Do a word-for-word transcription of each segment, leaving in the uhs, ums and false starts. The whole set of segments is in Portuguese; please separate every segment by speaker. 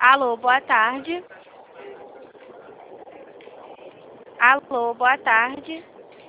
Speaker 1: Alô, boa tarde. Alô, boa tarde.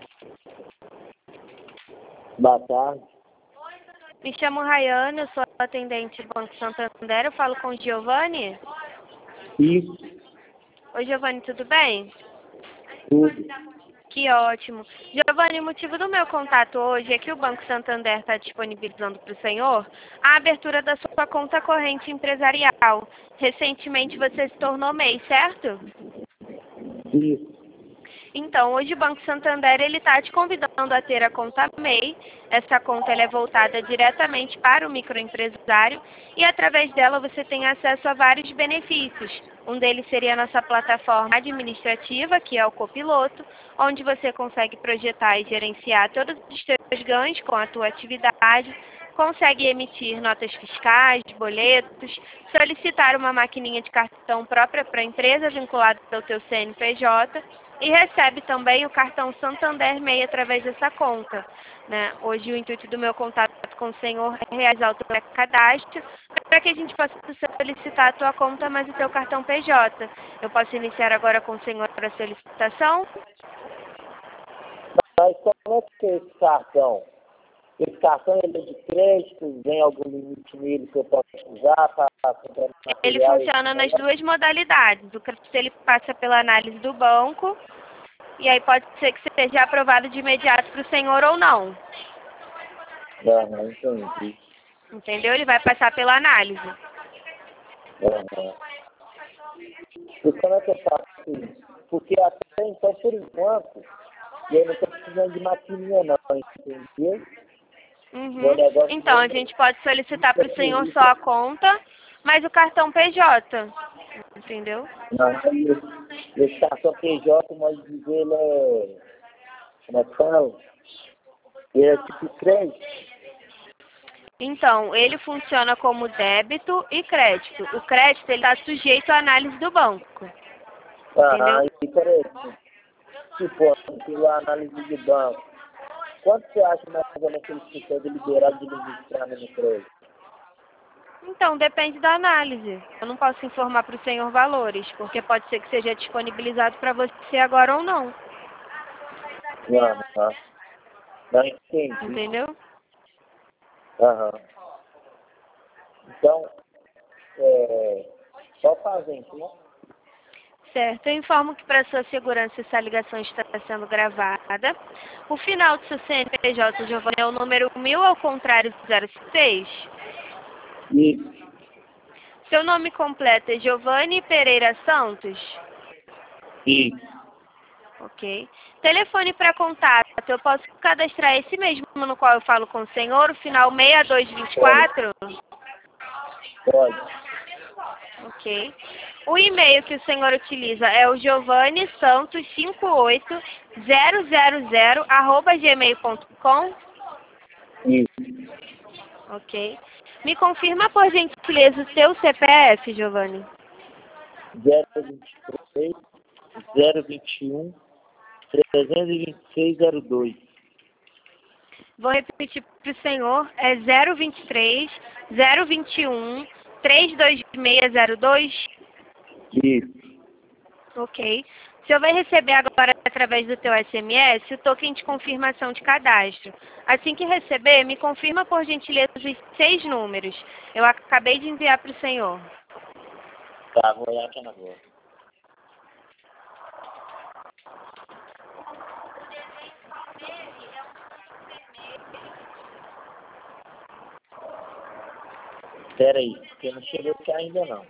Speaker 2: Boa tarde.
Speaker 1: Me chamo Rayane, eu sou atendente do Banco Santander. Eu falo com o Giovanni.
Speaker 2: Isso,
Speaker 1: Oi, Giovanni, tudo bem?
Speaker 2: tudo.
Speaker 1: Que ótimo. Giovanni, o motivo do meu contato hoje é que o Banco Santander está disponibilizando para o senhor a abertura da sua conta corrente empresarial. Recentemente você se tornou M E I, certo?
Speaker 2: Isso.
Speaker 1: Então, hoje o Banco Santander ele está te convidando a ter a conta M E I. Essa conta ela é voltada diretamente para o microempresário e através dela você tem acesso a vários benefícios. Um deles seria a nossa plataforma administrativa, que é o Copiloto, onde você consegue projetar e gerenciar todos os seus ganhos com a tua atividade, consegue emitir notas fiscais, boletos, solicitar uma maquininha de cartão própria para a empresa vinculada ao teu C N P J e recebe também o cartão Santander M E I através dessa conta. Né? Hoje o intuito do meu contato com o senhor é realizar o teu cadastro para que a gente possa solicitar a tua conta, mas o teu cartão P J. Eu posso iniciar agora com o senhor a solicitação?
Speaker 2: Mas como é que é esse cartão? Esse cartão ele é de crédito? Vem algum limite nele que eu posso usar para comprar
Speaker 1: Ele
Speaker 2: material?
Speaker 1: funciona nas duas modalidades. O crédito ele passa pela análise do banco e aí pode ser que seja aprovado de imediato para o senhor ou não.
Speaker 2: Aham, entendi.
Speaker 1: Entendeu? Ele vai passar pela análise.
Speaker 2: Aham. E como é que eu faço isso? Porque até então, por enquanto, eu não estou precisando de maquininha não, entendeu? Meu
Speaker 1: Uhum.
Speaker 2: negócio
Speaker 1: Então, a
Speaker 2: mesmo
Speaker 1: gente pode solicitar para o senhor
Speaker 2: é
Speaker 1: só a conta, mas o cartão P J. Entendeu?
Speaker 2: não, esse, esse cartão P J, pode dizer, ele é, como é que fala? Ele é tipo crédito.
Speaker 1: Então, ele funciona como débito e crédito. O crédito ele está sujeito à análise do banco. Entendeu?
Speaker 2: Aham, e peraí, tipo, pela análise de banco, quanto você acha mais ou menos que eles conseguem liberar de limite para mim no crédito?
Speaker 1: Então, depende da análise. Eu não posso informar para o senhor valores, porque pode ser que seja disponibilizado para você agora ou não.
Speaker 2: Aham, não entendi.
Speaker 1: Entendeu?
Speaker 2: Aham. Então, é, só fazer, então.
Speaker 1: Certo, eu informo que para sua segurança essa ligação está sendo gravada. O final do seu C N P J, Giovanni, é o número mil ao contrário do zero seis.
Speaker 2: Isso,
Speaker 1: Seu nome completo é Giovanni Pereira Santos?
Speaker 2: isso.
Speaker 1: Ok. Telefone para contato, eu posso cadastrar esse mesmo no qual eu falo com o senhor, o final seis dois dois quatro?
Speaker 2: Pode.
Speaker 1: Ok. O e-mail que o senhor utiliza é o giovanni santos cinco oito zero zero zero arroba gmail ponto com?
Speaker 2: Isso.
Speaker 1: Ok. Me confirma, por gentileza, o seu C P F, Giovanni.
Speaker 2: zero vinte e três, zero vinte e um, trezentos e vinte e seis, zero dois.
Speaker 1: Vou repetir para o senhor, é zero vinte e três, zero vinte e um, três dois seis zero dois?
Speaker 2: Isso.
Speaker 1: Ok. O senhor vai receber agora, através do teu S M S, o token de confirmação de cadastro. Assim que receber, me confirma, por gentileza, os seis números. Eu acabei de enviar para o senhor.
Speaker 2: Tá, vou olhar aqui agora. Espera aí, porque não chegou aqui ainda não.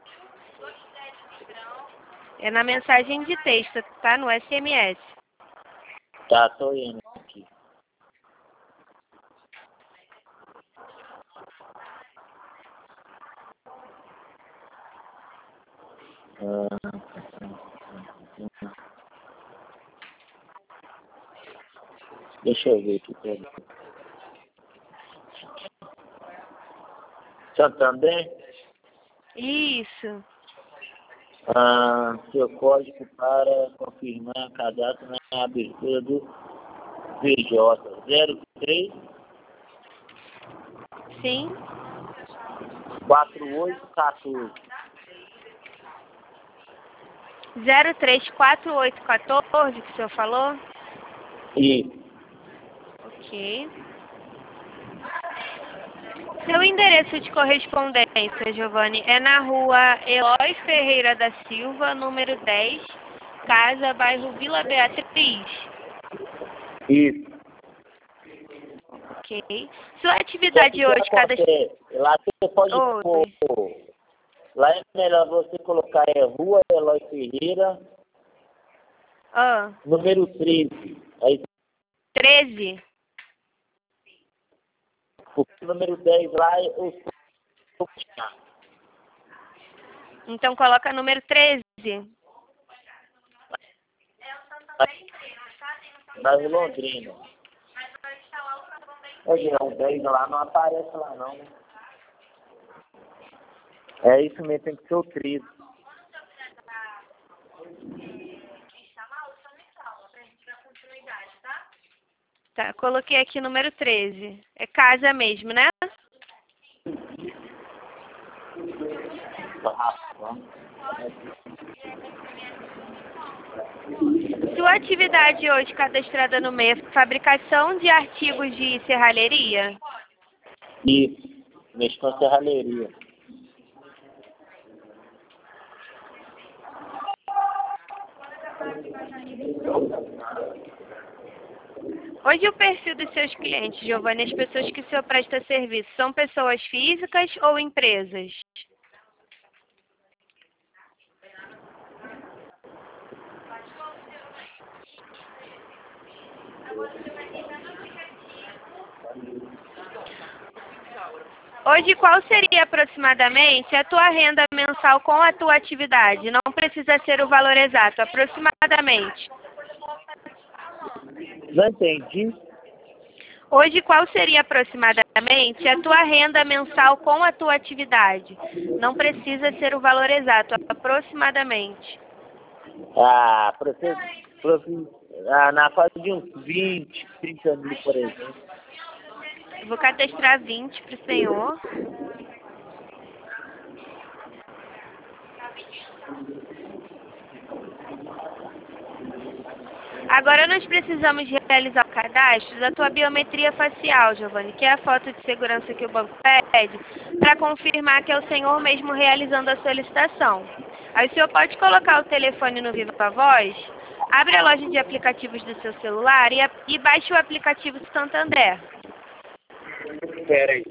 Speaker 1: É na mensagem de texto, tá? No S M S.
Speaker 2: Tá, tô indo aqui. Ah, deixa eu ver aqui. Peraí. Santander,
Speaker 1: Isso.
Speaker 2: ah, seu código para confirmar cadastro na abertura do P J zero três
Speaker 1: Sim.
Speaker 2: quatro oito um quatro.
Speaker 1: zero três quatro oito um quatro, que o senhor falou?
Speaker 2: Isso.
Speaker 1: Ok. Seu endereço de correspondência, Giovanni, é na rua Eloy Ferreira da Silva, número dez, Casa, bairro Vila Beatriz.
Speaker 2: Isso.
Speaker 1: Ok. Sua atividade hoje, cada...
Speaker 2: Lá você pode
Speaker 1: Oi.
Speaker 2: pôr... Lá é melhor você colocar é Rua Eloy Ferreira,
Speaker 1: Ah.
Speaker 2: número treze. Aí,
Speaker 1: treze?
Speaker 2: o número dez lá é o...
Speaker 1: Então coloca número treze.
Speaker 2: Bairro Londrina. O dez lá não aparece lá não, né? É isso mesmo, tem que ser o treze.
Speaker 1: Tá, coloquei aqui número treze. É casa mesmo, né? Sua atividade hoje cadastrada no M E F, fabricação de artigos de serralheria?
Speaker 2: Isso, mexe com a serralheria.
Speaker 1: Hoje o perfil dos seus clientes, Giovanni, as pessoas que o senhor presta serviço, são pessoas físicas ou empresas? Hoje, qual seria aproximadamente a tua renda mensal com a tua atividade? Não precisa ser o valor exato, aproximadamente.
Speaker 2: Não entendi.
Speaker 1: Hoje, qual seria aproximadamente a tua renda mensal com a tua atividade? Não precisa ser o valor exato, aproximadamente.
Speaker 2: Ah, pra você, pra, ah, na fase de uns vinte, trinta mil, por exemplo.
Speaker 1: Vou cadastrar vinte para o senhor. Agora nós precisamos realizar o cadastro da tua biometria facial, Giovanni, que é a foto de segurança que o banco pede, para confirmar que é o senhor mesmo realizando a solicitação. Aí o senhor pode colocar o telefone no Viva Voz, abre a loja de aplicativos do seu celular e, e baixe o aplicativo Santander.
Speaker 2: Espera aí.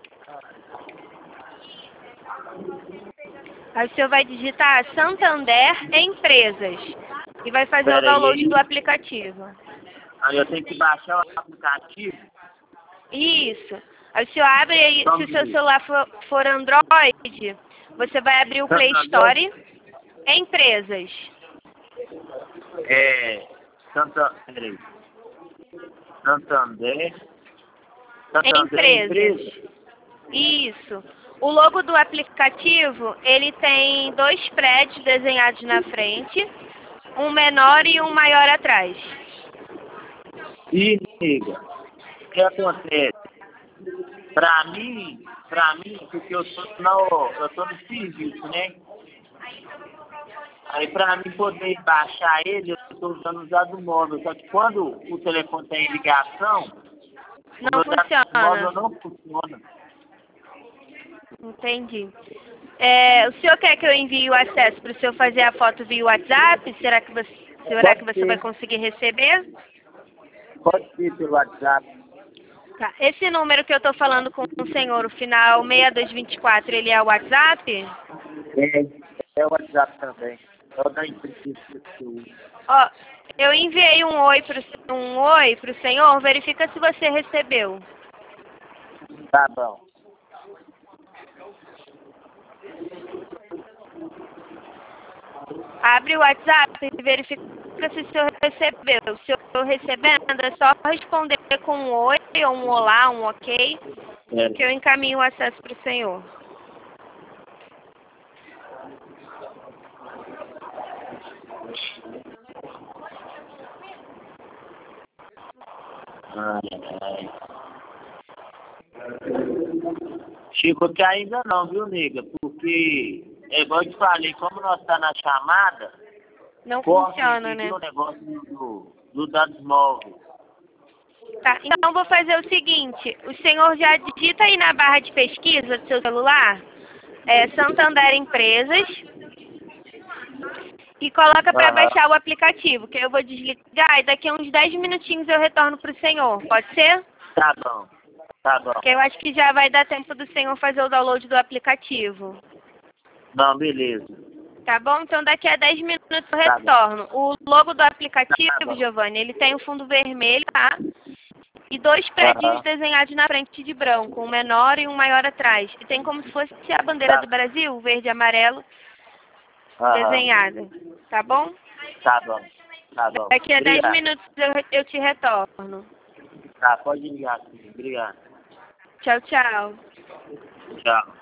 Speaker 1: Aí o senhor vai digitar Santander Empresas e vai fazer
Speaker 2: Pera
Speaker 1: o download
Speaker 2: aí.
Speaker 1: do aplicativo.
Speaker 2: Aí eu tenho que baixar o aplicativo.
Speaker 1: Isso. Aí o senhor abre, aí, se o seu celular for, for Android, você vai abrir o Play Store, Empresas.
Speaker 2: É, Santander. Santander. Santander
Speaker 1: Empresas. Isso. O logo do aplicativo, ele tem dois prédios desenhados na frente, um menor e um maior atrás.
Speaker 2: E, nega, o que acontece? Pra mim, pra mim, porque eu tô, no, eu tô no serviço, né? Aí pra mim poder baixar ele, eu tô usando o dado móvel. Só que quando o telefone tem ligação,
Speaker 1: Não
Speaker 2: o meu dado móvel
Speaker 1: funciona.
Speaker 2: não funciona.
Speaker 1: Entendi. É, o senhor quer que eu envie o acesso para o senhor fazer a foto via WhatsApp? Será que você, será que você vai conseguir receber?
Speaker 2: Pode ser pelo WhatsApp.
Speaker 1: Tá. Esse número que eu estou falando com o senhor, o final seis dois dois quatro, ele é o WhatsApp?
Speaker 2: É, é o WhatsApp também. É o da empresa que eu uso.
Speaker 1: Ó, eu enviei um oi para um oi pro senhor, verifica se você recebeu.
Speaker 2: Tá bom.
Speaker 1: Abre o WhatsApp e verifica se o senhor recebeu. Se eu estou recebendo, é só responder com um oi, ou um olá, um ok,
Speaker 2: É.
Speaker 1: que eu encaminho o acesso para o senhor.
Speaker 2: Ai, ai. Chico, que ainda não, viu, nega? Porque, é igual eu te falei, como nós tá na chamada,
Speaker 1: Não
Speaker 2: Corte
Speaker 1: funciona,
Speaker 2: e
Speaker 1: né?
Speaker 2: o negócio do, do dados móveis.
Speaker 1: Tá, então vou fazer o seguinte, o senhor já digita aí na barra de pesquisa do seu celular, é, Santander Empresas, e coloca para
Speaker 2: Aham.
Speaker 1: baixar o aplicativo, que eu vou desligar e daqui a uns dez minutinhos eu retorno para o senhor, pode ser?
Speaker 2: Tá bom. Tá bom.
Speaker 1: Porque eu acho que já vai dar tempo do senhor fazer o download do aplicativo.
Speaker 2: Não, beleza.
Speaker 1: Tá bom? Então daqui a dez minutos eu
Speaker 2: Tá
Speaker 1: retorno. O logo do aplicativo,
Speaker 2: Tá bom.
Speaker 1: Giovanni, ele tem o fundo vermelho, tá? E dois predinhos
Speaker 2: Aham.
Speaker 1: desenhados na frente de branco, um menor e um maior atrás. E tem como se fosse a bandeira
Speaker 2: Tá.
Speaker 1: do Brasil, verde e amarelo,
Speaker 2: Aham.
Speaker 1: desenhada. Tá bom?
Speaker 2: Tá bom. Tá bom.
Speaker 1: Daqui a dez
Speaker 2: Obrigado.
Speaker 1: minutos eu, eu te retorno.
Speaker 2: Tá, pode ligar. Obrigado.
Speaker 1: Tchau, tchau.
Speaker 2: Tchau.